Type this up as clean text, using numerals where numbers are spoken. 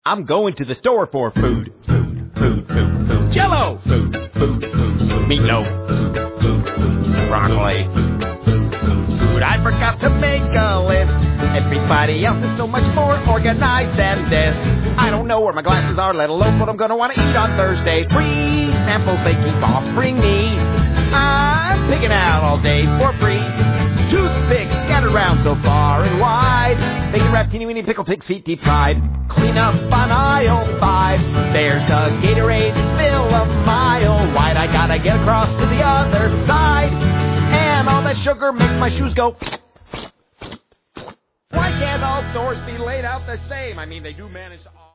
I'm going to the store for food. Jell-O! Meatloaf. Broccoli. Food. I forgot to make a list. Everybody else is so much more organized than this. I don't know where my glasses are, let alone what I'm going to want to eat on Thursday. Free samples they keep offering me. I'm picking out all day for free. Toothpicks scattered around so far and wide. Bacon wrap, teeny weeny pickle, pig's feet, deep fried. Clean up on aisle 5. There's a Gatorade spill a mile wide. I gotta get across to the other side. And all that sugar makes my shoes go. Why can't all stores be laid out the same? I mean, they do manage to all...